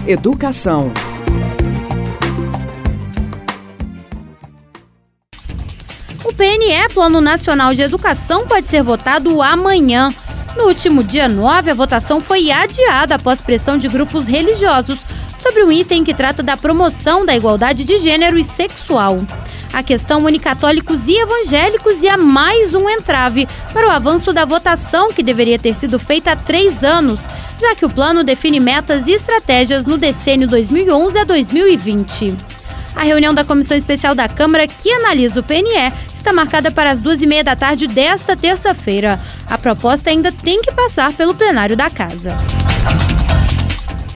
Educação. O PNE, Plano Nacional de Educação, pode ser votado amanhã. No último dia 9, a votação foi adiada após pressão de grupos religiosos sobre um item que trata da promoção da igualdade de gênero e sexual. A questão une católicos e evangélicos e há mais um entrave para o avanço da votação, que deveria ter sido feita há 3 anos, já que o plano define metas e estratégias no decênio 2011 a 2020. A reunião da Comissão Especial da Câmara, que analisa o PNE, está marcada para as 14h30 desta terça-feira. A proposta ainda tem que passar pelo plenário da Casa.